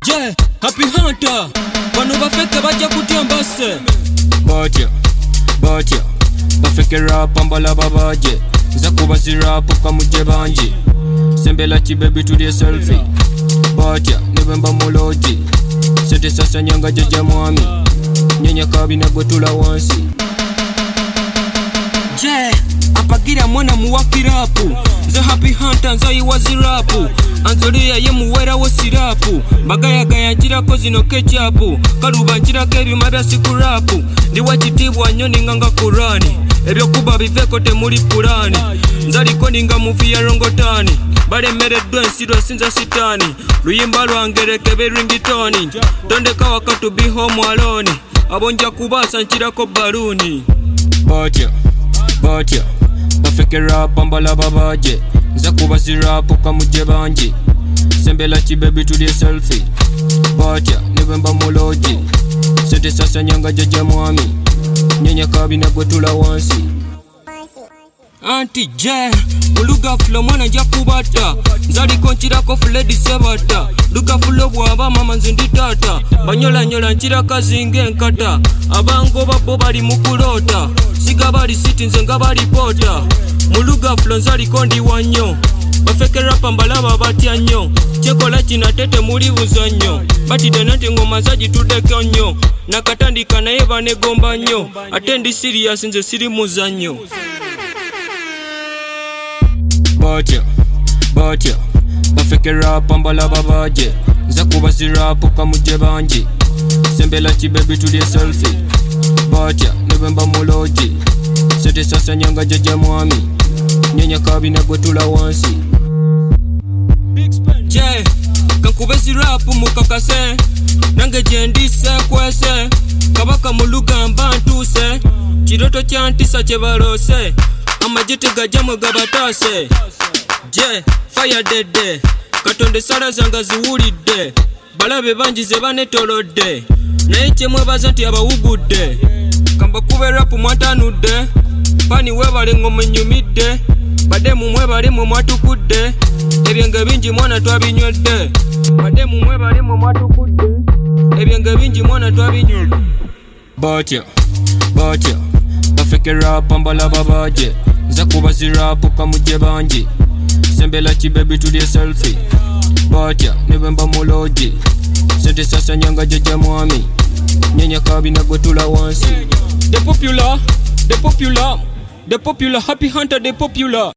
Je, Happy Hunter bano bafeke bajja kutya mbase batya bafeke rap ambala babaje nza kubazi rap kamuje banji sembela kibebi tulye selfie batya nebemba muloji sente sasa nyanga jaja mwami nyenya kabina gotula wansi. Je, apagira mwana muwakirapu nze Happy Hunter nza yiwazi rapu anzoliya ye muwera wo sirapu bagayagaya njirako zino kechapu kaluba njirako ebyuma bya sikurapu ndi wakitibwa nnyo ninganga Kurani ebyokuba biveko temuli pulani nzaliko ninga muvi ya rongotani balemereddwa ensirwa sinza sitani luyimba lwangereke beringitoni tondeka wakatu be home alone abonja kubasa nkirako baluni. Batya bafeke rap ambala babaje nza kubazi rap kamuje banji sembela kibebi tulye selfie batya nebemba muloji sente sasa nyanga jaja mwami nyenya kabina gotula wansi. Anti je, uluga fulo mwana nja kubata nzaliko nkirako Freddy Sebata luga fulo bwaba mama nzindi tata banyola nkira kazinge enkata abango babo bali mukulota siga bali siti nze nga bali pota muluga fulo nzaliko ndi wanyo bafeke rapa mbalaba batya nnyo kyekola kinatete muli buzannyo batide nati ngoma zagituddeko nnyo nakatandika naye banegomba nnyo ate ndi serious nze siri muzannyo. Batya bafeke rap ambala babaje nza kubazi rap kamuje banji sembela kibebi tulye selfie batya nebemba muloji sente sasa nyanga jaja mwami nyenya kabina gotula wansi. Je, kankubezi rap mukakase nange jendise kwese kabaka muluga mbantuse kiroto kyantisa kyebalose amajete gajamwe gabatase. Je, fire dede katonde sala zanga ziwulidde balabe banji ze banetolodde naye kyemwebaza nti abawugudde kamba kube rap mwatanudde pani webale ngoma ennyumidde badde mumwebale mwe mwatukudde ebyenge bingi mwana twabinywedde badde mumwebale mwe mwatukudde ebyenge bingi mwana twabinywedde. Batya bafeke rap ambala babaje nza kubazi rap kamuje banji sembela kibebi tulye selfie batya nebemba muloji sente sasa nyanga jaja mwami nyenya kabina gotula wansi. The popular Happy Hunter, the popular.